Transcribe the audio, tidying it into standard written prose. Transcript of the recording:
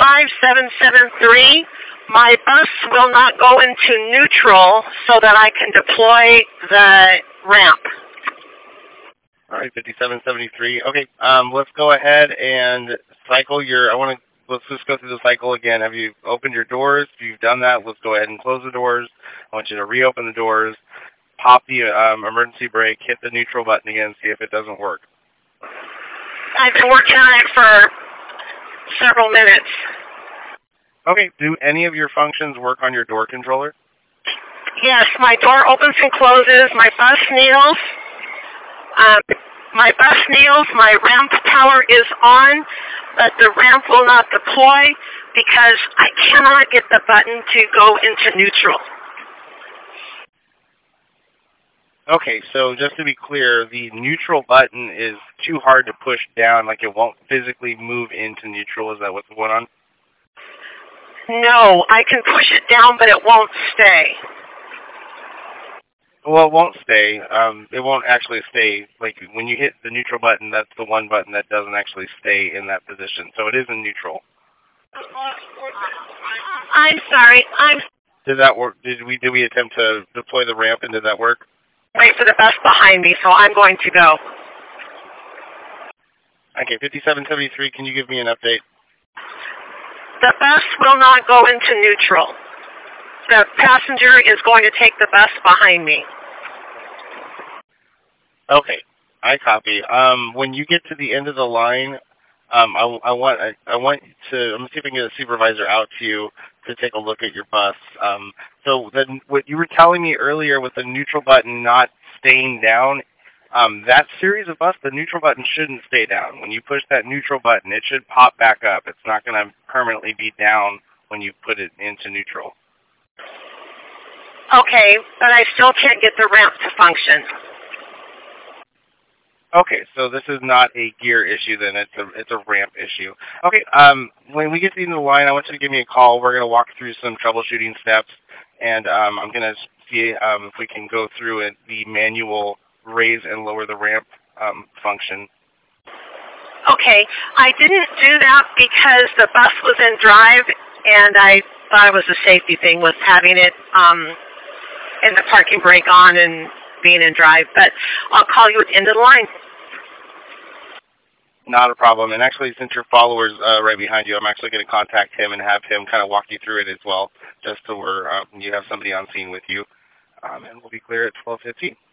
5773. My bus will not go into neutral so that I can deploy the ramp. All right, 5773. Okay, let's go ahead and cycle your. Let's just go through the cycle again. Have you opened your doors? If you've done that, let's go ahead and close the doors. I want you to reopen the doors, pop the emergency brake, hit the neutral button again, see if it doesn't work. I've been working on it for several minutes. Okay, do any of your functions work on your door controller? Yes, my door opens and closes, my bus kneels. My ramp power is on, but the ramp will not deploy because I cannot get the button to go into neutral. Okay, so just to be clear, the neutral button is too hard to push down, like it won't physically move into neutral. Is that what's going on? No, I can push it down, but it won't stay. Well, it won't stay. It won't actually stay. Like, when you hit the neutral button, that's the one button that doesn't actually stay in that position. So it is in neutral. I'm sorry. Did that work? Did we attempt to deploy the ramp, and did that work? Wait for the bus behind me, so I'm going to go. Okay, 5773, can you give me an update? The bus will not go into neutral. The passenger is going to take the bus behind me. Okay, I copy. When you get to the end of the line, I'm going to see if I can get a supervisor out to you to take a look at your bus. So then what you were telling me earlier with the neutral button not staying down, that series of bus, the neutral button shouldn't stay down. When you push that neutral button, it should pop back up. It's not going to permanently be down when you put it into neutral. Okay, but I still can't get the ramp to function. Okay, so this is not a gear issue then, it's a ramp issue. Okay, when we get to the end of the line, I want you to give me a call. We're going to walk through some troubleshooting steps, and I'm going to see if we can go through the manual raise and lower the ramp function. Okay, I didn't do that because the bus was in drive, and I thought it was a safety thing with having it in the parking brake on and being in drive, but I'll call you at the end of the line. Not a problem. And actually, since your follower's right behind you, I'm actually going to contact him and have him kind of walk you through it as well, just so you have somebody on scene with you. And we'll be clear at 12:15.